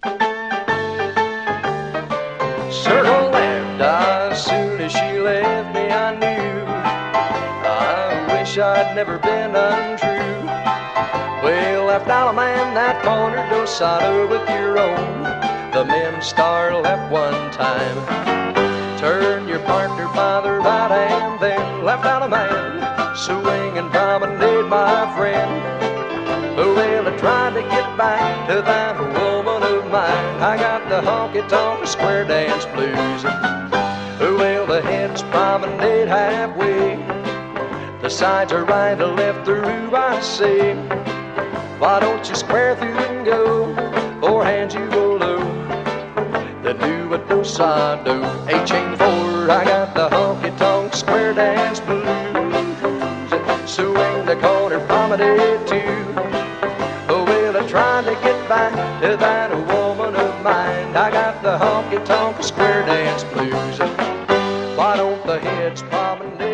Circle left, as soon as she left me, I knew I wish I'd never been untrue. Well, left out a man that corner, go side with your own. The men star left one time. Turn your partner by the right hand, then left out a man, swing and promenade, my friend. Well, I tried to get back to that woman of mine. I got the honky-tonk square dance blues. Well, the head's promenade halfway, the sides are right, the left through, I say. Why don't you square through and go, four hands you go low, then do a do-sa-do, A chain four. I got the honky-tonk square dance blues, swing the corner promenade too. Well, I tried to get back to that woman of mine. I got the honky-tonk square dance blues. Why don't the heads promenade?